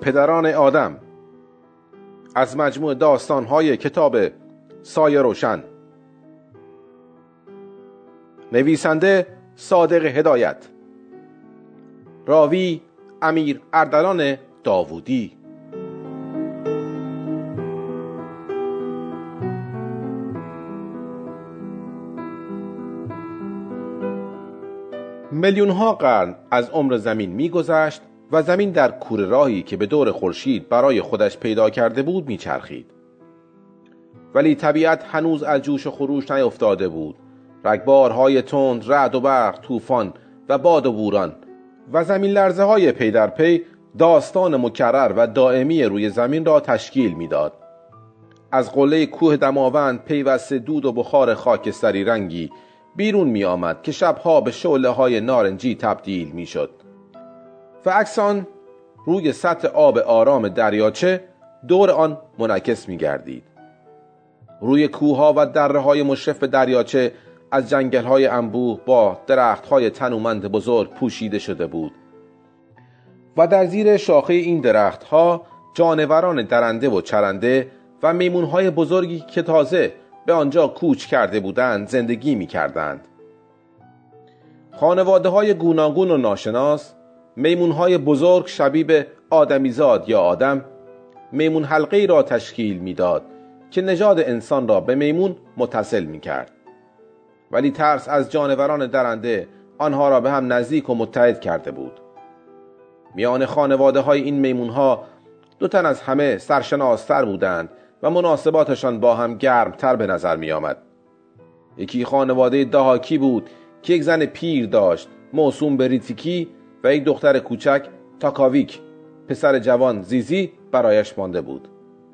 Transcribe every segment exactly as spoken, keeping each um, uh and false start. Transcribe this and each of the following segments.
پدران آدم از مجموع داستان‌های کتاب سایه روشن. نویسنده صادق هدایت. راوی امیر اردلان داوودی. میلیون ها قرن از عمر زمین می‌گذشت و زمین در کوره راهی که به دور خورشید برای خودش پیدا کرده بود میچرخید. ولی طبیعت هنوز از جوش و خروش نیفتاده بود. رگبارهای تند، رعد و برق، طوفان و باد و بوران و زمین لرزه های پی در پی داستان مکرر و دائمی روی زمین را تشکیل میداد. از قله کوه دماوند پیوسته دود و بخار خاکستری رنگی بیرون می آمد که شبها به شعله های نارنجی تبدیل می شد و عکس آن روی سطح آب آرام دریاچه دور آن منعکس می گردید. روی کوهها و دره های مشرف به دریاچه از جنگل های انبوه با درخت های تنومند بزرگ پوشیده شده بود و در زیر شاخه این درخت ها جانوران درنده و چرنده و میمون های بزرگی که تازه به آنجا کوچ کرده بودند زندگی می کردند. خانواده های گوناگون و ناشناس، میمون های بزرگ شبیه به آدمیزاد یا آدم، میمون حلقه‌ای را تشکیل میداد که نژاد انسان را به میمون متصل می کرد. ولی ترس از جانوران درنده آنها را به هم نزدیک و متحد کرده بود. میان خانواده های این میمون ها دو تن از همه سرشناستر بودند و مناسباتشان با هم گرمتر به نظر می آمد. یکی خانواده دهاکی بود که یک زن پیر داشت موسوم به ریتیکی و یک دختر کوچک تاکاویک، پسر جوان زیزی برایش مانده بود.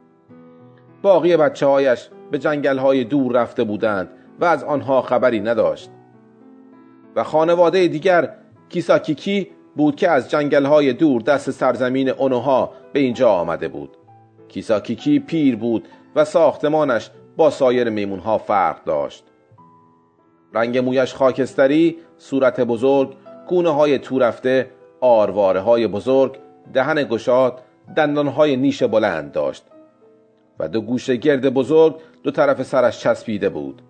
باقی بچه هایش به جنگل های دور رفته بودند و از آنها خبری نداشت. و خانواده دیگر کیساکیکی بود که از جنگل های دور دست سرزمین اونوها به اینجا آمده بود. کیساکیکی پیر بود و ساختمانش با سایر میمونها فرق داشت. رنگ مویش خاکستری، صورت بزرگ، گونه های تو رفته، آرواره های بزرگ، دهن گشاد، دندان های نیش بلند داشت و دو گوشه گرد بزرگ دو طرف سرش چسبیده بود.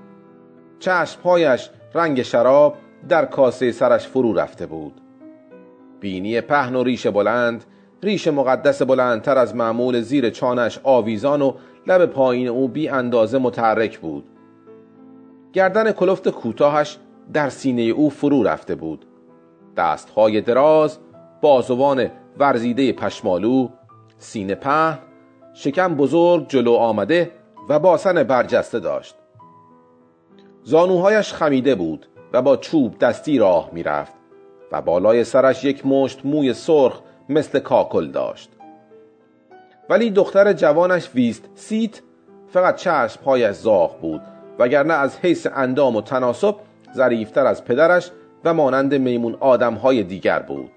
چشمهایش رنگ شراب در کاسه سرش فرو رفته بود. بینی پهن و ریش بلند، ریش مقدس بلندتر از معمول زیر چانش آویزان و لب پایین او بی اندازه متحرک بود. گردن کلفت کوتاهش در سینه او فرو رفته بود. دستهای دراز، بازوان ورزیده پشمالو، سینه پهن، شکم بزرگ جلو آمده و باسن برجسته داشت. زانوهایش خمیده بود و با چوب دستی راه می رفت و بالای سرش یک مشت موی سرخ مثل کاکل داشت. ولی دختر جوانش ویست سیت فقط چشمهایش زاغ بود وگرنه از حیث اندام و تناسب ظریفتر از پدرش و مانند میمون آدمهای دیگر بود.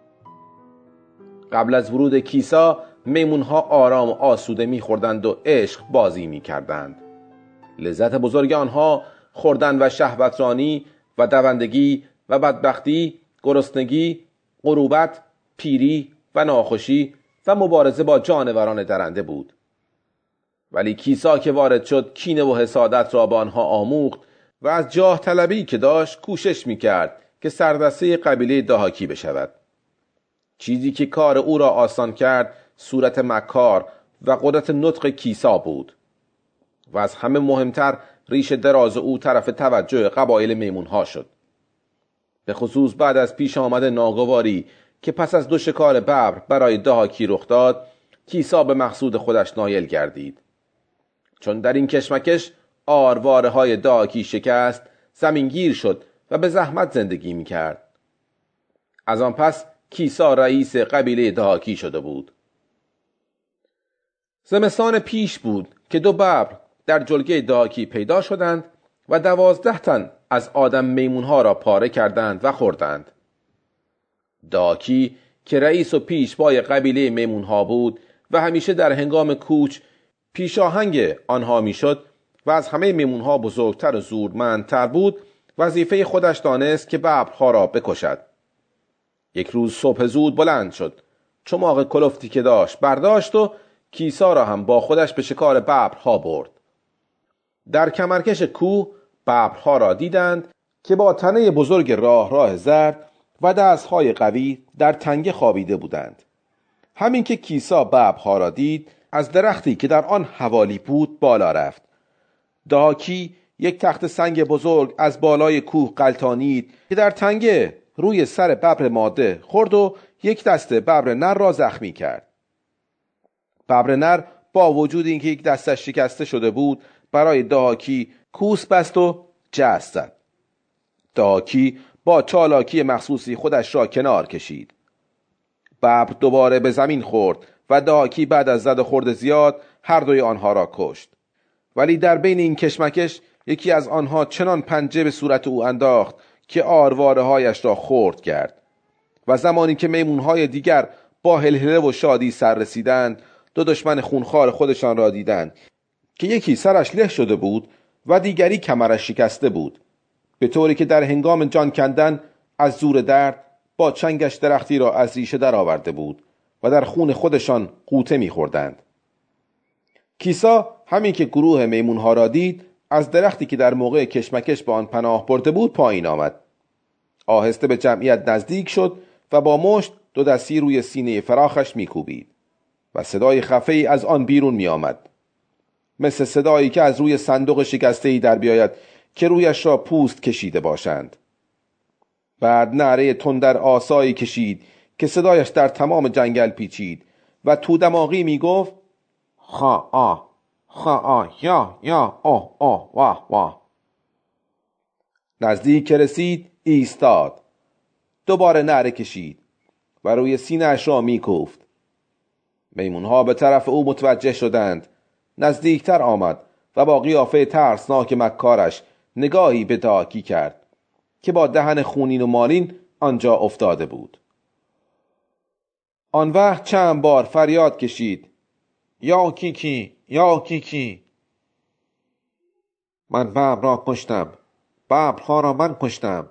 قبل از ورود کیسا میمونها آرام و آسوده می‌خوردند و عشق بازی می‌کردند. لذت بزرگ آنها خوردن و شهوترانی و دوندگی و بدبختی، گرسنگی، غروبت، پیری و ناخوشی و مبارزه با جانوران درنده بود. ولی کیسا که وارد شد کینه و حسادت را به آنها آموخت و از جاه طلبی که داشت کوشش می‌کرد که سردسته قبیله دهاکی بشود. چیزی که کار او را آسان کرد صورت مکار و قدرت نطق کیسا بود و از همه مهمتر ریش دراز او طرف توجه قبایل میمونها شد. به خصوص بعد از پیش آمد ناگواری که پس از دو شکار ببر برای دهاکی رخ داد، کیسا به مقصود خودش نایل گردید. چون در این کشمکش آرواره های دهاکی شکست، زمینگیر شد و به زحمت زندگی می کرد. از آن پس کیسا رئیس قبیله دهاکی شده بود. زمستان پیش بود که دو ببر در جلگه دهاکی پیدا شدند و دوازده تن از آدم میمونها را پاره کردند و خوردند. دهاکی که رئیس و پیشوای قبیله میمونها بود و همیشه در هنگام کوچ پیشاهنگ آنها میشد و از همه میمونها بزرگتر و زورمندتر بود، وظیفه خودش دانست که ببرها را بکشد. یک روز صبح زود بلند شد، چماق کلفتی که داشت برداشت و کیسا را هم با خودش به شکار ببرها برد. در کمرکش کوه ببرها را دیدند که با تنه بزرگ راه راه زرد و دستهای قوی در تنگه خوابیده بودند. همین که کیسا ببرها را دید، از درختی که در آن حوالی بود بالا رفت. داکی یک تخت سنگ بزرگ از بالای کوه غلتانید که در تنگه روی سر ببر ماده خورد و یک دسته ببر نر را زخمی کرد. ببر نر با وجود اینکه یک دستش شکسته شده بود، برای داکی کوس بست و جست زد. داکی با چالاکی مخصوصی خودش را کنار کشید. ببر دوباره به زمین خورد و داکی بعد از زد و خورد زیاد هر دوی آنها را کشت. ولی در بین این کشمکش یکی از آنها چنان پنجه به صورت او انداخت که آرواره هایش را خرد کرد. و زمانی که میمونهای دیگر با هلهله و شادی سر رسیدند، دو دشمن خونخوار خودشان را دیدند که یکی سرش له شده بود و دیگری کمرش شکسته بود، به طوری که در هنگام جان کندن از زور درد با چنگش درختی را از ریشه در آورده بود و در خون خودشان غوطه می‌خوردند. کیسا همین که گروه میمونها را دید، از درختی که در موقع کشمکش به آن پناه برده بود پایین آمد. آهسته به جمعیت نزدیک شد و با مشت دو دستی روی سینه فراخش میکوبید و صدای خفه‌ای از آن بیرون می آمد، مثل صدایی که از روی صندوق شکسته‌ای در بیاید که رویش را پوست کشیده باشند. بعد نعره تندر آسایی کشید که صدایش در تمام جنگل پیچید و تو دماغی می گفت خا آ خا آ یا یا آه آه واه واه. نزدیک که رسید ایستاد، دوباره نعره کشید و روی سینه اش را می کوفت. میمونها به طرف او متوجه شدند. نزدیکتر آمد و با قیافه ترسناک مکارش نگاهی به داکی کرد که با دهن خونین و مالین آنجا افتاده بود. آن وقت چند بار فریاد کشید یا کیکی یا کیکی. من ببر را کشتم، ببرها را من کشتم.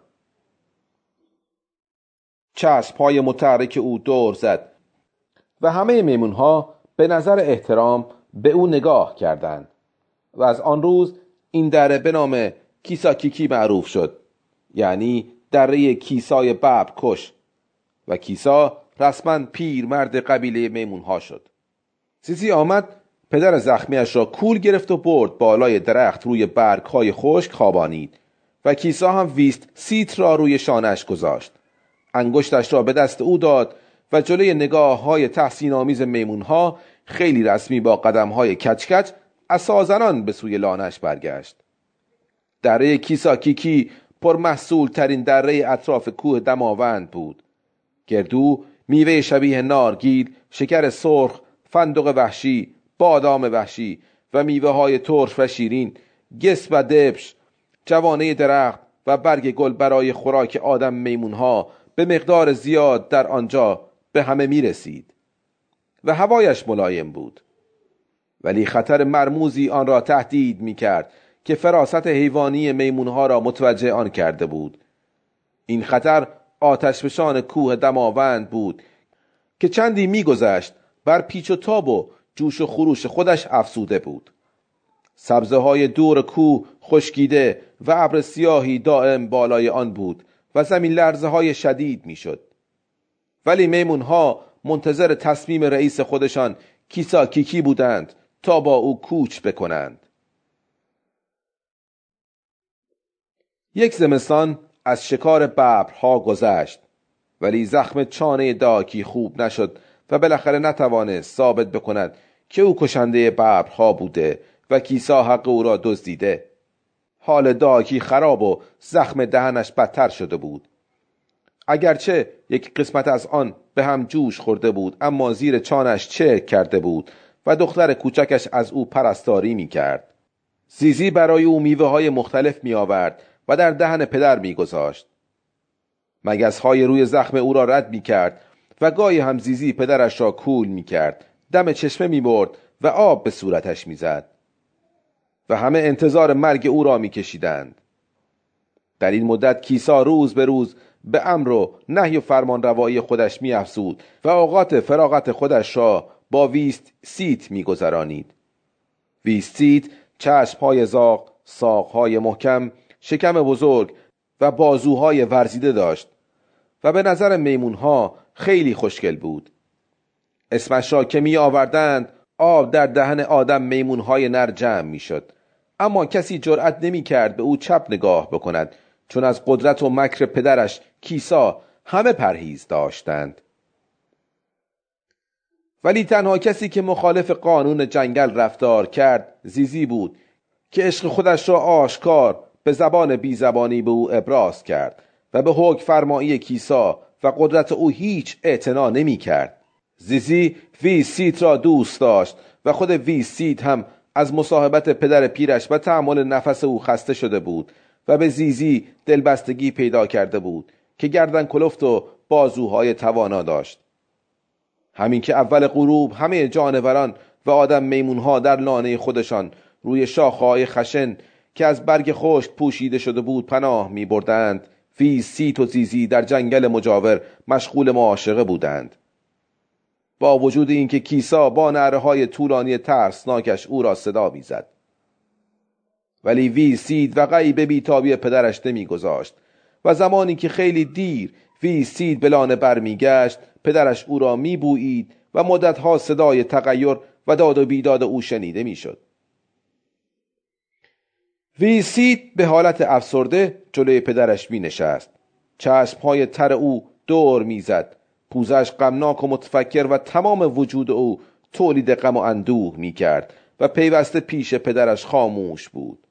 چشم‌های متحرک او دور زد و همه میمونها به نظر احترام به او نگاه کردند و از آن روز این دره به نام کیسا کیکی معروف شد، یعنی دره کیسای ببر کش، و کیسا رسما پیر مرد قبیله میمونها شد. زیزی آمد پدر زخمیش را کول گرفت و برد بالای درخت روی برگ‌های خشک خوابانید و کیسا هم ویست سیت را روی شانه‌اش گذاشت. انگشتش را به دست او داد و جلوی نگاه‌های تحسین آمیز میمونها خیلی رسمی با قدم‌های کچکچ عصازنان به سوی لانش برگشت. دره کیسا کیکی پر محصول ترین دره اطراف کوه دماوند بود. گردو میوه شبیه نارگیل، شکر سرخ، فندق وحشی، بادام وحشی و میوه های ترش و شیرین، گس و دبش، جوانه درخت و برگ گل برای خوراک آدم میمونها به مقدار زیاد در آنجا به همه می رسید و هوایش ملایم بود. ولی خطر مرموزی آن را تهدید می کرد که فراست حیوانی میمونها را متوجه آن کرده بود. این خطر آتشفشان کوه دماوند بود که چندی می گذشت بر پیچ و تاب و جوش و خروش خودش افسوده بود. سبزه های دور کوه خشکیده و ابر سیاهی دائم بالای آن بود و زمین لرزه های شدید می شد. ولی میمونها منتظر تصمیم رئیس خودشان کیسا کیکی بودند تا با او کوچ بکنند. یک زمستان از شکار ببرها گذشت، ولی زخم چانه داکی خوب نشد و بالاخره نتوانست ثابت بکند که او کشنده ببرها بوده و کیسا حق او را دزدیده. حال داکی خراب و زخم دهنش بدتر شده بود. اگرچه یک قسمت از آن به هم جوش خورده بود، اما زیر چانش چرک کرده بود و دختر کوچکش از او پرستاری می کرد. زیزی برای او میوه های مختلف می آورد و در دهن پدر می گذاشت. مگس های روی زخم او را رد می کرد و گاهی هم زیزی پدرش را کول می کرد، دم چشمه می برد و آب به صورتش می زد و همه انتظار مرگ او را می کشیدند. در این مدت کیسا روز به روز به امر و نهی و فرمان روایی خودش می افزود و اوقات فراغت خودش را با ویست سیت می گذرانید. ویست سیت چشمهای زاغ، ساقهای محکم، شکم بزرگ و بازوهای ورزیده داشت و به نظر میمونها خیلی خوشگل بود. اسمش را که می آوردند آب در دهن آدم میمونهای نر جمع می شد، اما کسی جرأت نمی کرد به او چپ نگاه بکند، چون از قدرت و مکر پدرش کیسا همه پرهیز داشتند. ولی تنها کسی که مخالف قانون جنگل رفتار کرد زیزی بود که عشق خودش را آشکار به زبان بی زبانی به او ابراز کرد و به حکم فرمایی کیسا و قدرت او هیچ اعتنا نمی کرد. زیزی ویست سیت را دوست داشت و خود ویست سیت هم از مصاحبت پدر پیرش و تحمل نفس او خسته شده بود و به زیزی دلبستگی پیدا کرده بود که گردن کلفت و بازوهای توانا داشت. همین که اول غروب همه جانوران و آدم میمونها در لانه خودشان روی شاخه‌های خشن که از برگ خشک پوشیده شده بود پناه می بردند، ویست سیت و زیزی در جنگل مجاور مشغول معاشقه بودند. با وجود اینکه کیسا با نعره‌های طولانی ترسناکش او را صدا می‌زد، ولی ویست سیت و غیب بیتابی پدرش نمی‌گذاشت و زمانی که خیلی دیر ویست سیت به لانه برمیگشت، پدرش او را می‌بویید و مدت‌ها صدای تغییر و داد و بیداد او شنیده می‌شد. ویست سیت به حالت افسرده جلوی پدرش می‌نشست. چشم‌های تر او دور می‌زد، پوزش غمناک و متفکر و تمام وجود او تولید غم و اندوه می‌کرد و پیوسته پیش پدرش خاموش بود.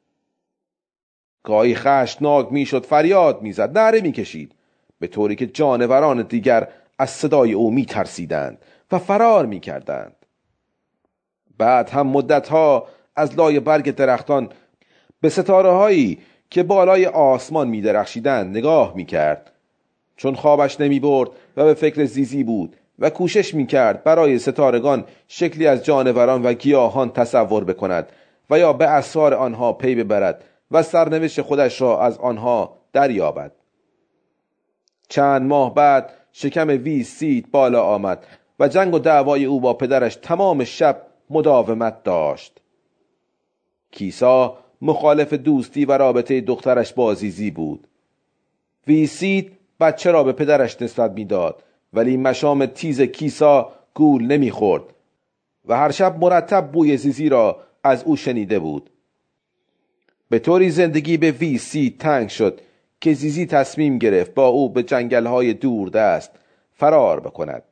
گاهی خشمناک می‌شد، فریاد می‌زد، نعره می‌کشید، به طوری که جانوران دیگر از صدای او می‌ترسیدند و فرار می‌کردند. بعد هم مدت‌ها از لای برگ درختان به ستاره‌هایی که بالای آسمان می‌درخشیدند نگاه می‌کرد، چون خوابش نمی‌برد و به فکر زیزی بود و کوشش می‌کرد برای ستارگان شکلی از جانوران و گیاهان تصور بکند و یا به اسرار آنها پی ببرد و سرنوشت خودش را از آنها دریابد. چند ماه بعد شکم ویست سیت بالا آمد و جنگ و دعوای او با پدرش تمام شب مداومت داشت. کیسا مخالف دوستی و رابطه دخترش با زیزی بود. ویست سیت بچه را به پدرش نسبت میداد، ولی مشام تیز کیسا گول نمیخورد و هر شب مرتب بوی زیزی را از او شنیده بود. به طوری زندگی به ویست سیت تنگ شد که زیزی تصمیم گرفت با او به جنگل‌های دوردست فرار بکند.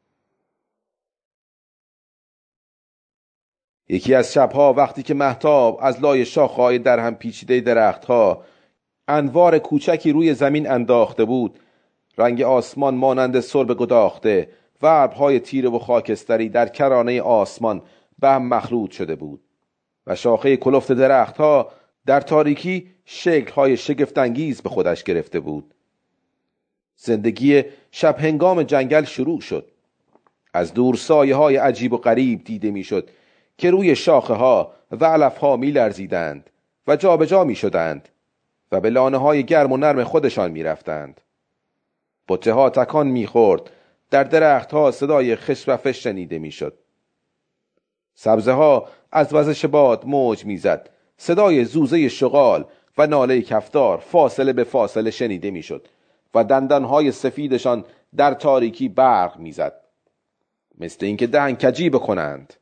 یکی از شبها وقتی که مهتاب از لای شاخه‌های در هم پیچیده درختها انوار کوچکی روی زمین انداخته بود، رنگ آسمان مانند سرب گداخته و ابرهای تیره و خاکستری در کرانه آسمان به هم مخلوط شده بود و شاخه کلفت درختها در تاریکی شکل‌های شگفت‌انگیز به خودش گرفته بود. زندگی شب هنگام جنگل شروع شد. از دور سایه‌های عجیب و غریب دیده می‌شد که روی شاخه‌ها و علف‌ها می‌لرزیدند و جابجا می‌شدند و به لانه‌های گرم و نرم خودشان می‌رفتند. بچه‌ها تکان می‌خورد، در درخت‌ها صدای خش و فش شنیده می‌شد. سبزه‌ها از وزش باد موج می‌زد، صدای زوزه شغال و ناله کفتار فاصله به فاصله شنیده می‌شد و دندان‌های سفیدشان در تاریکی برق می‌زد، مثل اینکه دهن کجی بکنند.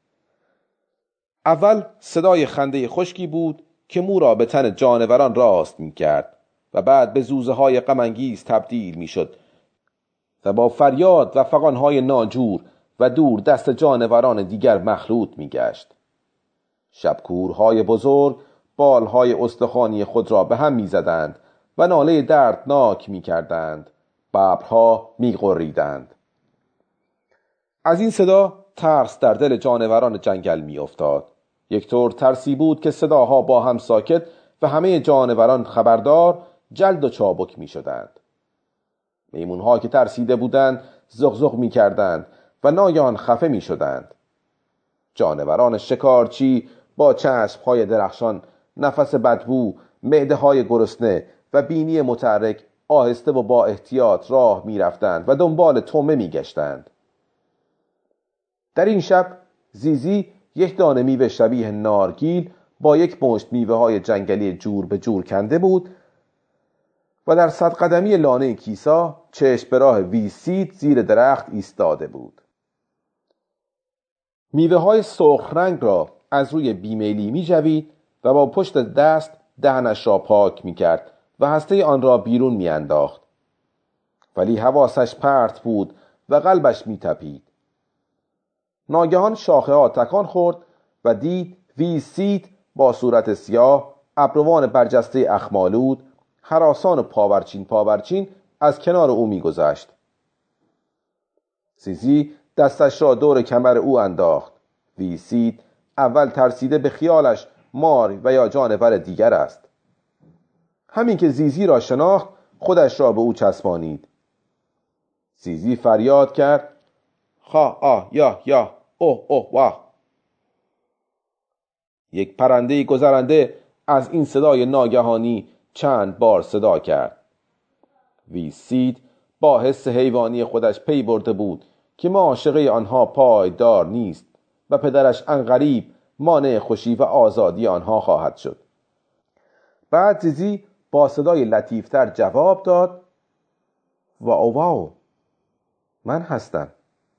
اول صدای خنده خشکی بود که مو را به تن جانوران راست می‌کرد و بعد به زوزه‌های غم‌انگیز تبدیل می‌شد و با فریاد و فغان‌های ناجور و دور دست جانوران دیگر مخلوط می‌گشت. شبکورهای بزرگ بالهای استخوانی خود را به هم می‌زدند و ناله دردناک می‌کردند. ببرها می‌غریدند. از این صدا ترس در دل جانوران جنگل می‌افتاد. یک طور ترسی بود که صداها با هم ساکت و همه جانوران خبردار جلد و چابک می‌شدند. میمون‌ها که ترسیده بودند زغزغ می‌کردند و ناگهان خفه می‌شدند. جانوران شکارچی با چشم‌های درخشان، نفس بدبو، معده‌های گرسنه و بینی متحرک آهسته و با احتیاط راه می رفتند و دنبال طعمه می گشتند. در این شب زیزی یک دانه میوه شبیه نارگیل با یک مشت میوه های جنگلی جور به جور کنده بود و در صد قدمی لانه کیسا چشم به راه ویسید زیر درخت ایستاده بود. میوه های سرخ رنگ را از روی بیمیلی می جوید و با پشت دست دهنش را پاک می کرد و هسته آن را بیرون می انداخت. ولی حواسش پرت بود و قلبش می تپید. ناگهان شاخه ها تکان خورد و دید ویسید با صورت سیاه، ابروان برجسته اخمالود، هراسان و پاورچین پاورچین از کنار او می گذشت. زیزی دستش را دور کمر او انداخت. ویسید اول ترسیده به خیالش مار و یا جانور دیگر است. همین که زیزی را شناخت خودش را به او چسبانید. زیزی فریاد کرد: خا آه یا یا اوه اوه واه. یک پرنده گذرنده از این صدای ناگهانی چند بار صدا کرد. ویسید با حس حیوانی خودش پی برده بود که معاشقه آنها پایدار نیست و پدرش عنقریب مانع خوشی و آزادی آنها خواهد شد. بعد زیزی با صدای لطیفتر جواب داد: واو واو، من هستم.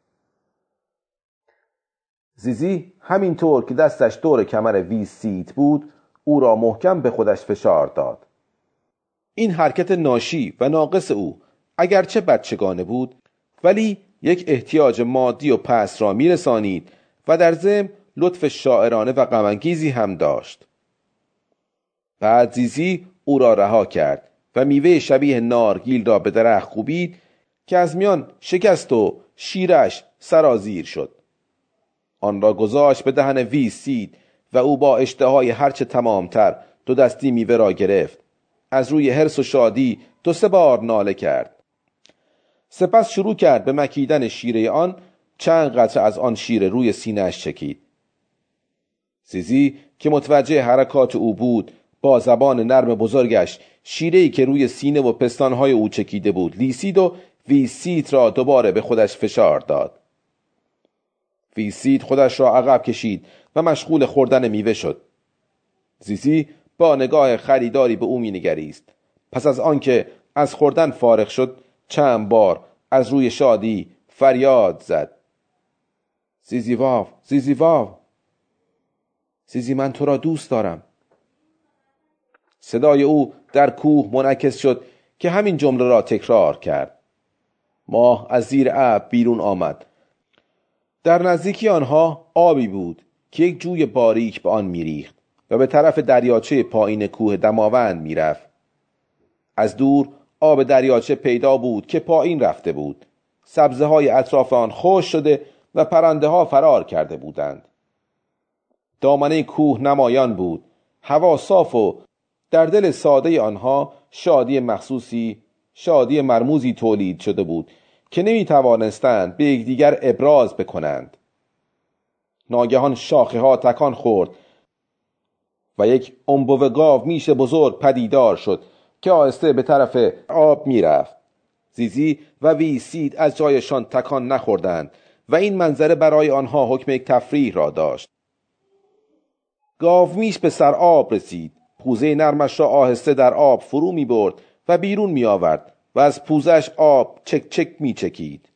زیزی همینطور که دستش دور کمر ویسید بود او را محکم به خودش فشار داد. این حرکت ناشی و ناقص او اگرچه بچگانه بود ولی یک احتیاج مادی و پس را میرسانید و در ضمن لطف شاعرانه و غم‌انگیزی هم داشت. بعد زیزی او را رها کرد و میوه شبیه نارگیل را به درخت کوبید که از میان شکست و شیرش سرازیر شد. آن را گذاشت به دهن ویسید و او با اشتهای هرچه تمامتر دو دستی میوه را گرفت. از روی حرص و شادی دو سه بار ناله کرد. سپس شروع کرد به مکیدن شیره آن. چند قطره از آن شیره روی سینه‌اش چکید. زیزی که متوجه حرکات او بود با زبان نرم بزرگش شیره‌ای که روی سینه و پستانهای او چکیده بود لیسید و ویسید را دوباره به خودش فشار داد. ویسید خودش را عقب کشید و مشغول خوردن میوه شد. زیزی با نگاه خریداری به او مینگریست. پس از آنکه از خوردن فارغ شد چند بار از روی شادی فریاد زد: زیزی واو، زیزی واو، زیزی من تو را دوست دارم. صدای او در کوه منعکس شد که همین جمله را تکرار کرد. ماه از زیر ابر بیرون آمد. در نزدیکی آنها آبی بود که یک جوی باریک به آن میریخت و به طرف دریاچه پایین کوه دماوند میرفت. از دور آب دریاچه پیدا بود که پایین رفته بود. سبزه های اطراف آن خشک شده و پرنده ها فرار کرده بودند. دامنه کوه نمایان بود. هوا صاف و در دل ساده آنها شادی مخصوصی، شادی مرموزی تولید شده بود که نمی توانستند به یکدیگر ابراز بکنند. ناگهان شاخه ها تکان خورد و یک انبوه گاو میش بزرگ پدیدار شد که آهسته به طرف آب می رفت. زیزی و ویسید از جایشان تکان نخوردند و این منظره برای آنها حکم یک تفریح را داشت. گاو میش به سر آب رسید. پوزه نرمش را آهسته در آب فرو می برد و بیرون می آورد و از پوزش آب چک چک می چکید.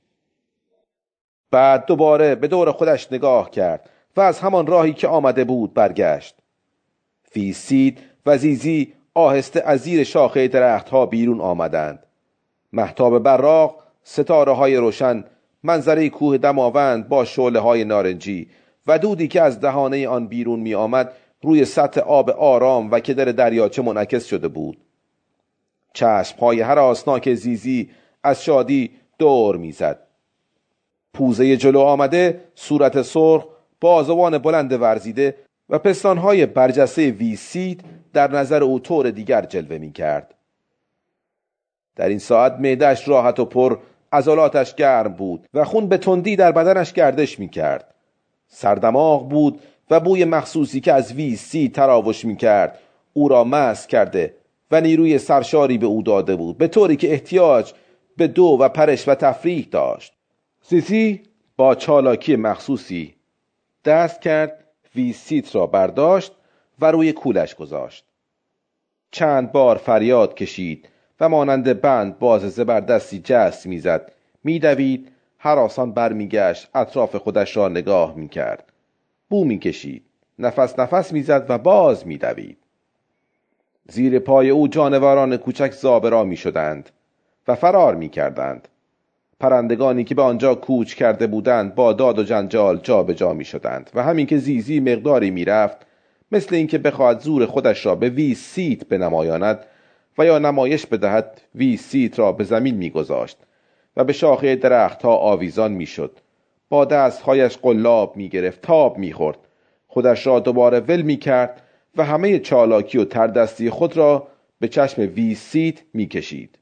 بعد دوباره به دور خودش نگاه کرد و از همان راهی که آمده بود برگشت. ویسید و زیزی آهسته از زیر شاخه درختها بیرون آمدند. مهتاب براق، ستاره های روشن، منظره کوه دماوند با شعله های نارنجی و دودی که از دهانه آن بیرون می آمد روی سطح آب آرام و کدر دریاچه منعکس شده بود. چشم‌های هراسناک زیزی از شادی دور می‌زد. پوزه جلو آمده، صورت سرخ، بازوان بلند ورزیده و پستان‌های برجسته ویسید در نظر او طور دیگر جلوه می‌کرد. در این ساعت معده‌اش راحت و پر، عضلاتش گرم بود و خون به تندی در بدنش گردش می‌کرد. سردماغ بود و بوی مخصوصی که از ویسید تراوش می‌کرد او را مست کرده و نیروی سرشاری به او داده بود، به طوری که احتیاج به دو و پرش و تفریح داشت. زیزی با چالاکی مخصوصی دست کرد، ویسیت را برداشت و روی کولش گذاشت. چند بار فریاد کشید و مانند بند باز زبردستی جست میزد، میدوید، هراسان برمیگشت، اطراف خودش را نگاه میکرد، بو میکشید، نفس نفس میزد و باز میدوید. زیر پای او جانوران کوچک زابرا میشدند و فرار میکردند. پرندگانی که به آنجا کوچ کرده بودند با داد و جنجال جا به جا میشدند و همین که زیزی مقداری میرفت، مثل اینکه بخواهد زور خودش را به ویسیت بنمایاند و یا نمایش بدهد، ویسیت را به زمین میگذاشت و به شاخه درختها آویزان میشد. با دستهایش قلاب میگرفت، تاب میخورد، خودش را دوباره ول میکرد و همه چالاکی و تردستی خود را به چشم ویسیت میکشید.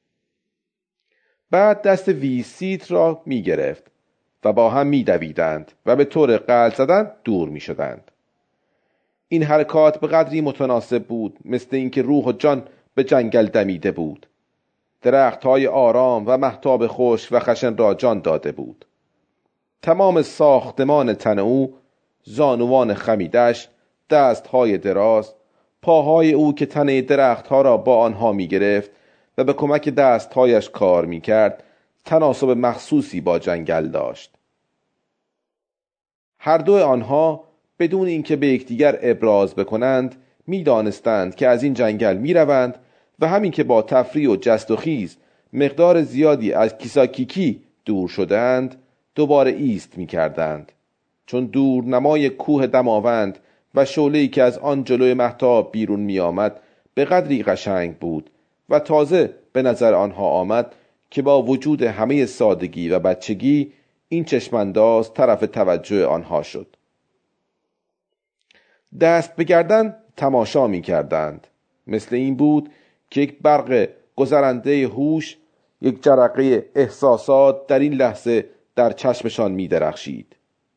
بعد دست ویسیت را میگرفت و با هم میدویدند و به طور غلط زدن دور میشدند. این حرکات به قدری متناسب بود مثل اینکه روح و جان به جنگل دمیده بود. درخت‌های آرام و مهتاب خشک و خشن را جان داده بود. تمام ساختمان تن او، زانوان خمیدش، دست‌های دراز، پاهای او که تنه درخت‌ها را با آنها می‌گرفت و به کمک دست‌هایش کار می‌کرد، تناسب مخصوصی با جنگل داشت. هر دو آنها بدون اینکه به یکدیگر ابراز بکنند می‌دانستند که از این جنگل می‌روند و همین که با تفریح و جست و خیز مقدار زیادی از کیساکیکی دور شدند، دوباره ایست می‌کردند، چون دور نمای کوه دماوند و شعله‌ای که از آن جلوی مهتاب بیرون می‌آمد به قدری قشنگ بود و تازه به نظر آنها آمد که با وجود همه سادگی و بچگی این چشمانداز طرف توجه آنها شد. دست به گردن تماشا می کردند. مثل این بود که یک برق گذرنده هوش، یک جرقه احساسات در این لحظه در چشمشان می درخشید.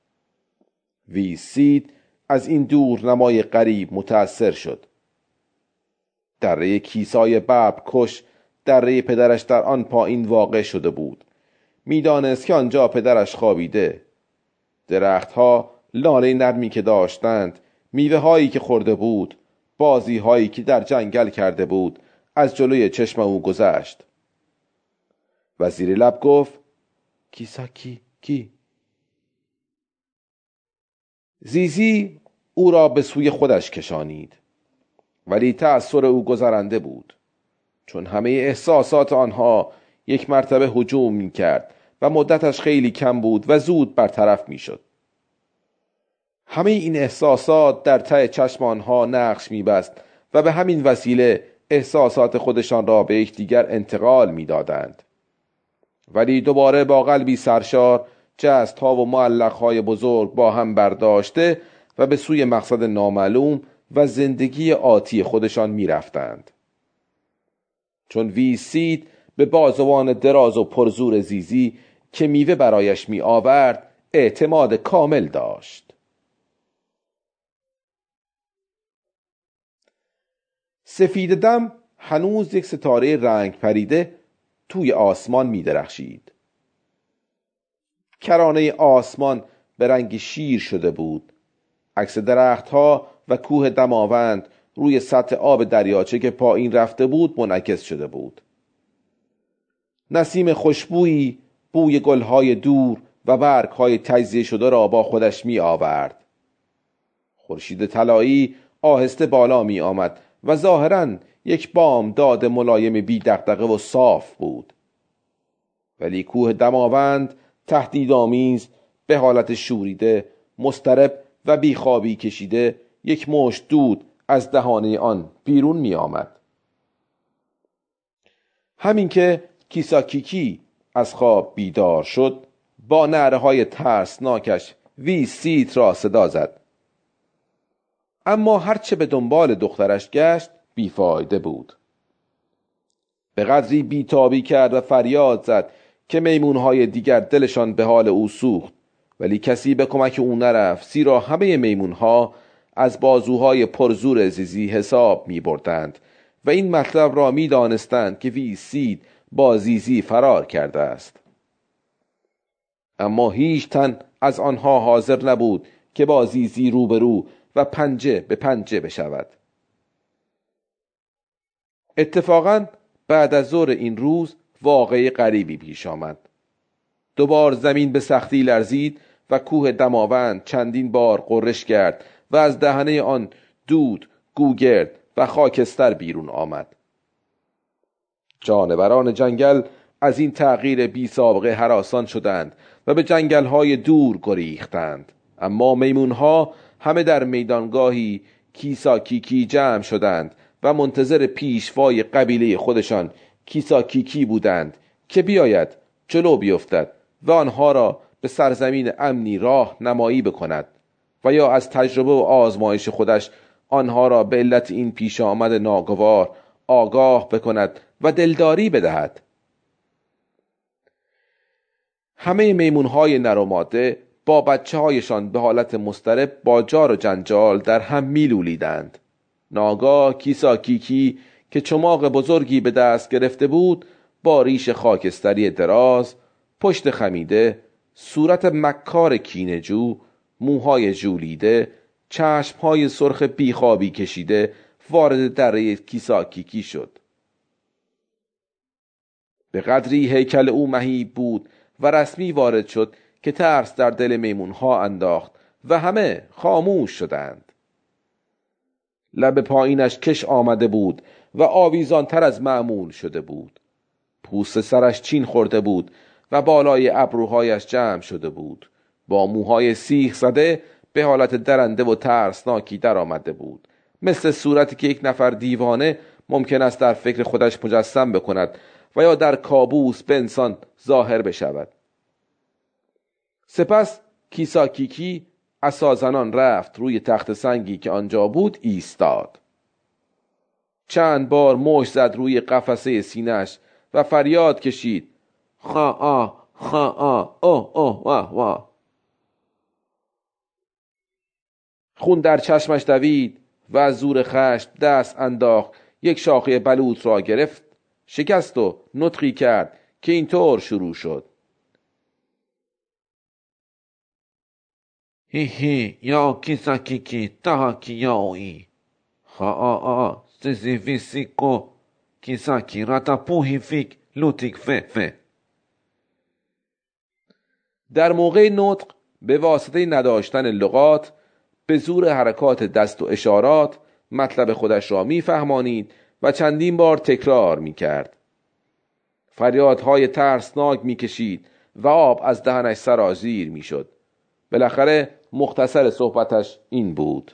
ویسیت از این دور نمای غریب متأثر شد. دره کیسای ببر کش دره پدرش در آن پایین واقع شده بود. میدانست که آنجا پدرش خوابیده. درختها لاله نرمی که داشتند، میوه هایی که خورده بود، بازی هایی که در جنگل کرده بود، از جلوی چشم او گذشت. و زیر لب گفت: کیساکی کی؟ زیزی او را به سوی خودش کشانید، ولی تأثیر او گذرنده بود، چون همه احساسات آنها یک مرتبه هجوم می کرد و مدتش خیلی کم بود و زود برطرف می شد. همه این احساسات در ته چشم آنها نقش می بست و به همین وسیله احساسات خودشان را به یکدیگر انتقال می دادند. ولی دوباره با قلبی سرشار جست‌ها و معلق‌های بزرگ با هم برداشته و به سوی مقصد نامعلوم و زندگی آتی خودشان می رفتند. چون ویسیت به بازوان دراز و پرزور زیزی که میوه برایش می آورد اعتماد کامل داشت. سفید دم هنوز یک ستاره رنگ پریده توی آسمان می درخشید. کرانه آسمان به رنگ شیر شده بود. عکس درختها و کوه دماوند روی سطح آب دریاچه که پایین رفته بود منعکس شده بود. نسیم خوشبویی بوی گلهای دور و برگهای تجزیه شده را با خودش می آورد. خورشید طلایی آهسته بالا می آمد و ظاهراً یک بام داد ملایم بی دغدغه و صاف بود. ولی کوه دماوند تهدیدآمیز به حالت شوریده، مضطرب و بیخوابی کشیده یک مشت دود از دهانه آن بیرون می آمد. همین که کیساکیکی از خواب بیدار شد، با نعره های ترسناکش ویسیت را صدا زد. اما هرچه به دنبال دخترش گشت بیفایده بود. به قدری بیتابی کرد و فریاد زد که میمونهای دیگر دلشان به حال او سوخت، ولی کسی به کمک او نرفت، زیرا همه میمونها از بازوهای پرزور زیزی حساب می بردند و این مطلب را می دانستند که ویسید با زیزی فرار کرده است. اما هیچ تن از آنها حاضر نبود که با زیزی روبرو و پنجه به پنجه بشود. اتفاقاً بعد از ظهر این روز واقعه غریبی پیش آمد. دوبار زمین به سختی لرزید و کوه دماوند چندین بار غرش کرد و از دهنه آن دود، گوگرد و خاکستر بیرون آمد. جانوران جنگل از این تغییر بی سابقه هراسان شدند و به جنگل‌های دور گریختند. اما میمون‌ها همه در میدانگاهی کیساکیکی جمع شدند و منتظر پیشوای قبیله خودشان کیساکیکی بودند که بیاید جلو بیفتد و آنها را به سرزمین امنی راه نمایی بکند و یا از تجربه و آزمایش خودش آنها را به علت این پیش آمد ناگوار آگاه بکند و دلداری بدهد. همه میمونهای نر و ماده با بچه هایشان به حالت مضطرب با جار و جنجال در هم میلولیدند. ناگاه کیساکیکی که چماق بزرگی به دست گرفته بود با ریش خاکستری دراز، پشت خمیده، صورت مکار کینه‌جو، موهای ژولیده، چشمهای سرخ بیخوابی کشیده وارد دره کیساکیکی شد. به قدری هیکل او مهیب بود و رسمی وارد شد که ترس در دل میمونها انداخت و همه خاموش شدند. لب پایینش کش آمده بود و آویزان تر از معمول شده بود. پوست سرش چین خورده بود و بالای ابروهایش جمع شده بود. با موهای سیخ زده به حالت درنده و ترسناکی در آمده بود، مثل صورتی که یک نفر دیوانه ممکن است در فکر خودش مجسم بکند و یا در کابوس به انسان ظاهر بشود. سپس کیساکیکی عصازنان رفت روی تخت سنگی که آنجا بود ایستاد. چند بار مشت زد روی قفسه سینه‌اش و فریاد کشید: خا آ خا آ اوه اوه واه واه. خون در چشمش دوید و از زور خشم دست انداخت، یک شاخه بلوط را گرفت، شکست و نطقی کرد که اینطور شروع شد: هی هی یا کیساکیکی تاکی یاوی خا آ آ سیزی ویسیکو کیساکی راتا پوهی فیک لوتیک فه فه. در موقع نطق به واسطه نداشتن لغات به زور حرکات دست و اشارات مطلب خودش را میفهمانید و چندین بار تکرار میکرد. فریادهای ترسناک میکشید و آب از دهنش سرازیر میشد. بالاخره مختصر صحبتش این بود: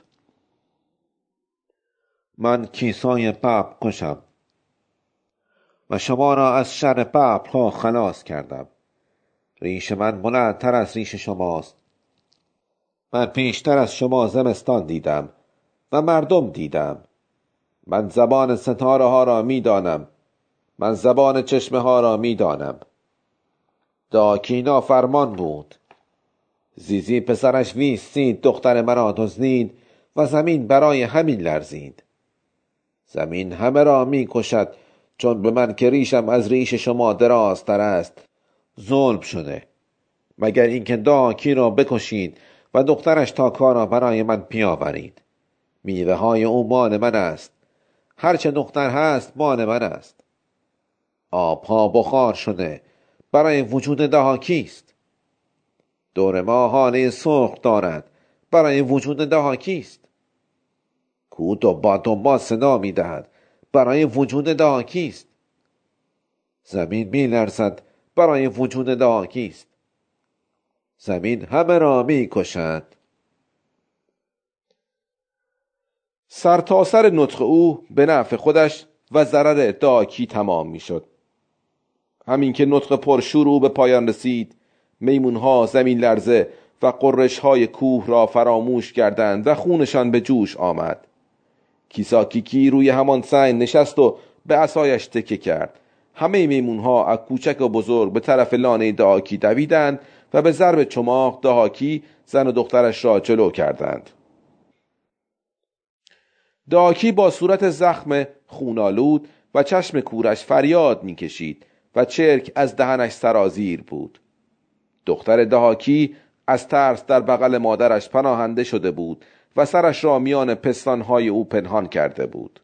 من کیسای ببر کشم و شما را از شر ببرها خلاص کردم. ریش من بلندتر از ریش شماست. من پیشتر از شما زمستان دیدم و مردم دیدم. من زبان ستاره ها را می دانم. من زبان چشمه ها را می دانم. داکی نافرمان بود. زیزی پسرش ویستید دختر مرا دزدید و زمین برای همین لرزید. زمین همه را می کشد چون به من که ریشم از ریش شما درازتر است ظلم شده. مگر اینکه داکی را بکشید و دخترش تاکا را برای من بیاورید. میوه های او مال من است. هرچه دختر هست مال من است. آبها بخار شده برای وجود دهاکی است. دور ما حاله سرخ دارد برای وجود دهاکی است. کو دنبا دنبا صدا می دهد برای وجود دهاکی است. زمین می لرزد برای وجود دهاکی است. زمین همه را می کشد. سر تا سر نطق او به نفع خودش و ضرر داکی تمام می شد. همین که نطق پرشور او به پایان رسید، میمونها زمین لرزه و قرش های کوه را فراموش کردند و خونشان به جوش آمد. کیساکیکی روی همان سنگ نشست و به عصایش تکه کرد. همه میمونها از کوچک و بزرگ به طرف لانه دهاکی دویدند و به ضرب چماق دهاکی زن و دخترش را جلو کردند. داکی با صورت زخم خونالود و چشم کورش فریاد میکشید و چرک از دهنش سرازیر بود. دختر دهاکی از ترس در بغل مادرش پناهنده شده بود و سرش را میان پستانهای او پنهان کرده بود.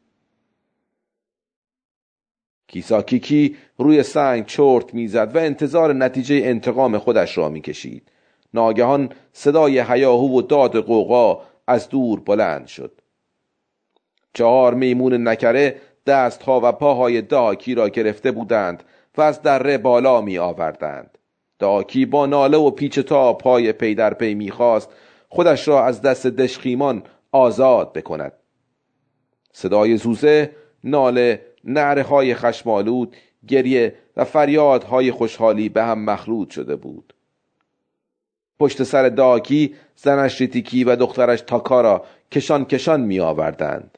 کیساکیکی روی سنگ چرت میزد و انتظار نتیجه انتقام خودش را میکشید. ناگهان صدای هیاهو و داد غوغا از دور بلند شد. چهار میمون نکره دستها و پاهای داکی را گرفته بودند و از دره بالا می آوردند. داکی با ناله و پیچ تاب پای پی در پی می خواست خودش را از دست دژخیمان آزاد بکند. صدای زوزه، ناله، نعره های خشمالود، گریه و فریادهای خوشحالی به هم مخلوط شده بود. پشت سر داکی زنش ریتیکی و دخترش تاکارا کشان کشان می آوردند.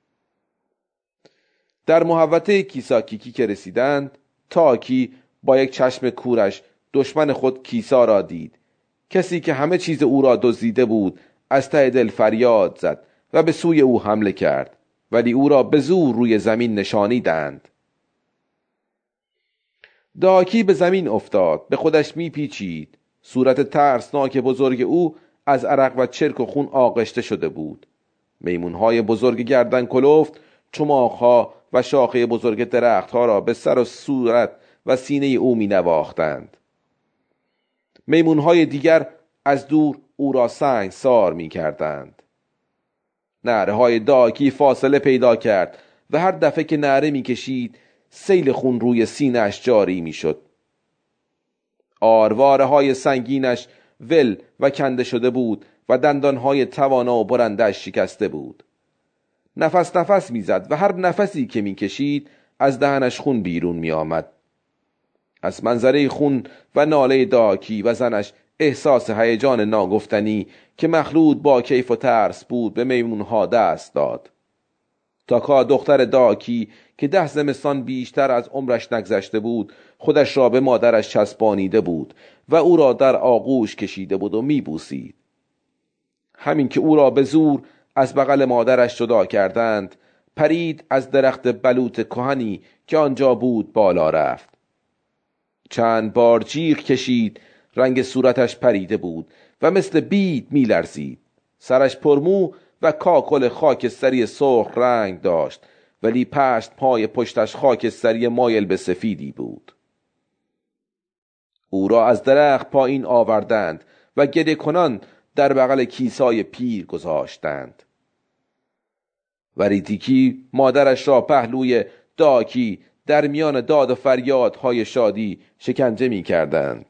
در محوطه کیساکیکی که رسیدند، تاکی با یک چشم کورش دشمن خود کیسا را دید. کسی که همه چیز او را دزدیده بود از ته دل فریاد زد و به سوی او حمله کرد، ولی او را به زور روی زمین نشانیدند. داکی به زمین افتاد، به خودش میپیچید. صورت ترسناک بزرگ او از عرق و چرک و خون آغشته شده بود. میمونهای بزرگ گردن کلفت چماقها و شاخه بزرگ درختها را به سر و صورت و سینه او می نواختند. میمونهای دیگر از دور او را سنگ سار می کردند. نعره های داکی فاصله پیدا کرد و هر دفعه که نعره می کشید سیل خون روی سینه‌اش جاری می شد. آرواره های سنگینش ول و کنده شده بود و دندانهای توانا و برندش شکسته بود. نفس نفس میزد و هر نفسی که میکشید از دهنش خون بیرون می آمد. از منظره خون و ناله داکی و زنش احساس هیجان ناگفتنی که مخلوط با کیف و ترس بود به میمونها دست داد. تاکا دختر داکی که ده زمستان بیشتر از عمرش نگذشته بود خودش را به مادرش چسبانیده بود و او را در آغوش کشیده بود و میبوسید. همین که او را به زور از بغل مادرش جدا کردند، پرید از درخت بلوط کهنی که آنجا بود بالا رفت. چند بار جیغ کشید، رنگ صورتش پریده بود و مثل بید می لرزید. سرش پرمو و کاکل خاکستری سرخ رنگ داشت، ولی پشت پای پشتش خاکستری مایل به سفیدی بود. او را از درخت پایین آوردند و گریه کنان در بغل کیسای پیر گذاشتند. و ریتیکی مادرش را پهلوی داکی در میان داد و فریادهای شادی شکنجه می کردند.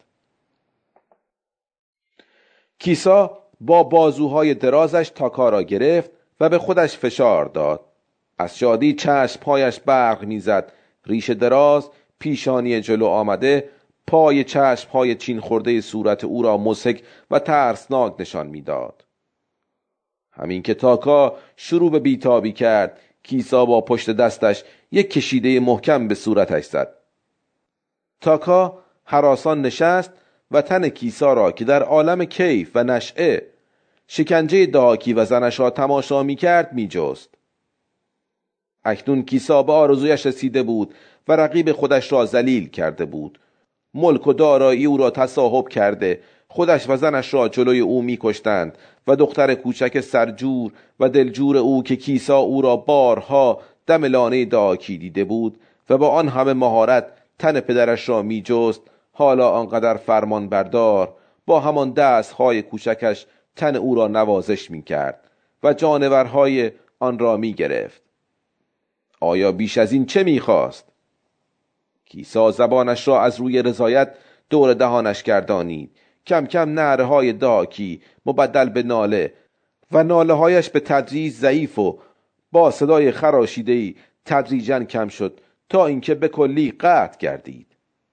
کیسا با بازوهای درازش تاکا را گرفت و به خودش فشار داد. از شادی چشمهایش برق می زد. ریش دراز، پیشانی جلو آمده، پای چشمهای چین خورده صورت او را مضحک و ترسناک نشان می داد. همین که تاکا شروع به بیتابی کرد، کیسا با پشت دستش یک کشیده محکم به صورتش زد. تاکا هراسان نشست و تن کیسا را که در عالم کیف و نشعه شکنجه داکی و زنش را تماشا می کرد می جست. اکنون کیسا به آرزویش رسیده بود و رقیب خودش را ذلیل کرده بود. ملک و دارایی او را تصاحب کرده، خودش و زنش را جلوی او می کشتند و دختر کوچک سرجور و دلجور او که کیسا او را بارها دم لانه داکی دیده بود و با آن همه مهارت تن پدرش را می جست، حالا آنقدر فرمان بردار با همان دستهای کوچکش تن او را نوازش می کرد و جانورهای آن را می گرفت. آیا بیش از این چه می خواست؟ کیسا زبانش را از روی رضایت دور دهانش گردانید. کم کم نعره های داکی مبدل به ناله و ناله هایش به تدریج ضعیف و با صدای خراشیده‌ای تدریجاً کم شد تا اینکه به کلی قطع گردید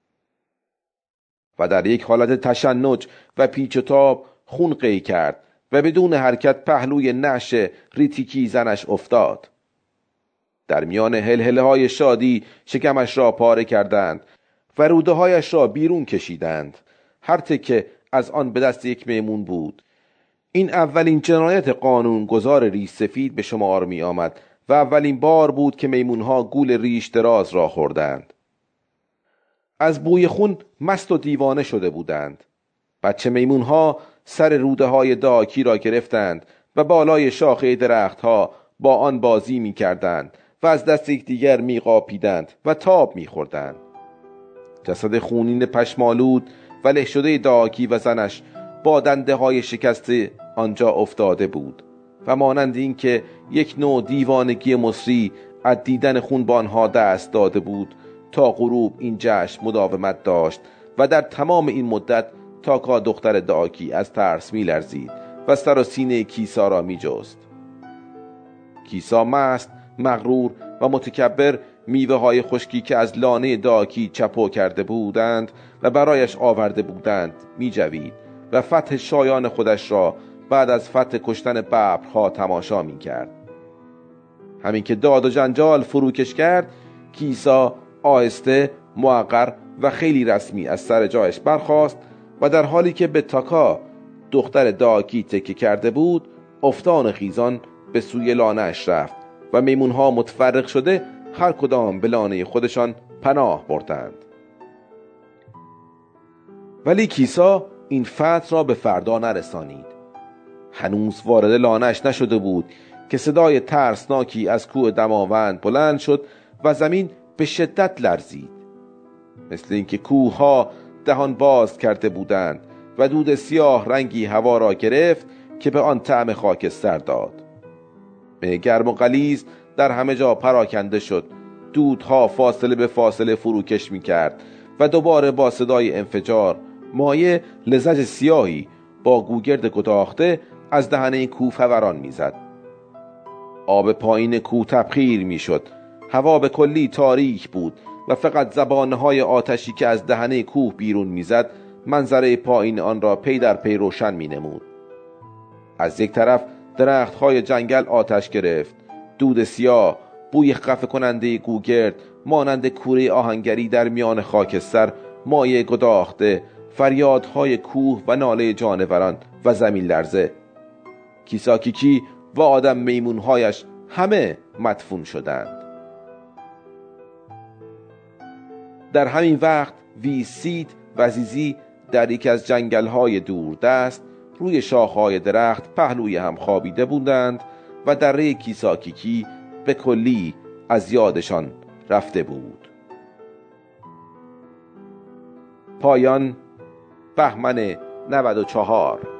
و در یک حالت تشنج و پیچ و تاب خون قی کرد و بدون حرکت پهلوی نعش ریتیکی زنش افتاد. در میان هلهله های شادی شکمش را پاره کردند و روده هایش را بیرون کشیدند. هر تکه از آن به دست یک میمون بود. این اولین جنایت قانون گذار ریش سفید به شمار می آمد و اولین بار بود که میمونها گول ریش دراز را خوردند. از بوی خون مست و دیوانه شده بودند. بچه میمونها سر روده های داکی را گرفتند و بالای شاخه درختها با آن بازی می کردند و از دست یکدیگر می قاپیدند و تاب می خوردند. جسد خونین پشمالود و له شده داکی و زنش با دنده های شکسته آنجا افتاده بود و مانند این که یک نوع دیوانگی مصری از دیدن خون با آنها دست داده بود، تا غروب این جشن مداومت داشت و در تمام این مدت تاکا دختر داکی از ترس می لرزید و سر و سینه کیسا را می جست. کیسا مست، مغرور و متکبر میوه های خشکی که از لانه داکی چپو کرده بودند و برایش آورده بودند می جوید و فتح شایان خودش را بعد از فتح کشتن ببرها تماشا می کرد. همین که داد و جنجال فروکش کرد، کیسا آهسته، موقر و خیلی رسمی از سر جایش برخاست و در حالی که به تاکا دختر داکی تکه کرده بود، افتان خیزان به سوی لانه‌اش رفت و میمونها متفرق شده هر کدام به لانه خودشان پناه بردند. ولی کیسا این فتح را به فردا نرسانید. هنوز وارد لانه‌اش نشده بود که صدای ترسناکی از کوه دماوند بلند شد و زمین به شدت لرزید، مثل اینکه کوه ها دهان باز کرده بودند و دود سیاه رنگی هوا را گرفت که به آن طعم خاکستر داد. به گرم و غلیظ در همه جا پراکنده شد. دودها فاصله به فاصله فروکش می کرد و دوباره با صدای انفجار مایه لزج سیاهی با گوگرد گداخته از دهنه کوه فوران می زد. آب پایین کوه تبخیر می شد. هوا به کلی تاریک بود و فقط زبانهای آتشی که از دهنه کوه بیرون می زد منظره پایین آن را پی در پی روشن می نمود. از یک طرف درختهای جنگل آتش گرفت. دود سیاه، بوی خفه کننده گوگرد مانند کوره آهنگری در میان خاکستر، مایه گداخته، فریادهای کوه و ناله جانوران و زمین لرزه. کیساکیکی و آدم میمونهایش همه مدفون شدند. در همین وقت ویسید و زیزی در یکی از جنگل‌های دوردست روی شاخه‌های درخت پهلوی هم خوابیده بودند و دره کیساکیکی به کلی از یادشان رفته بود. پایان. بهمن نود و چهار.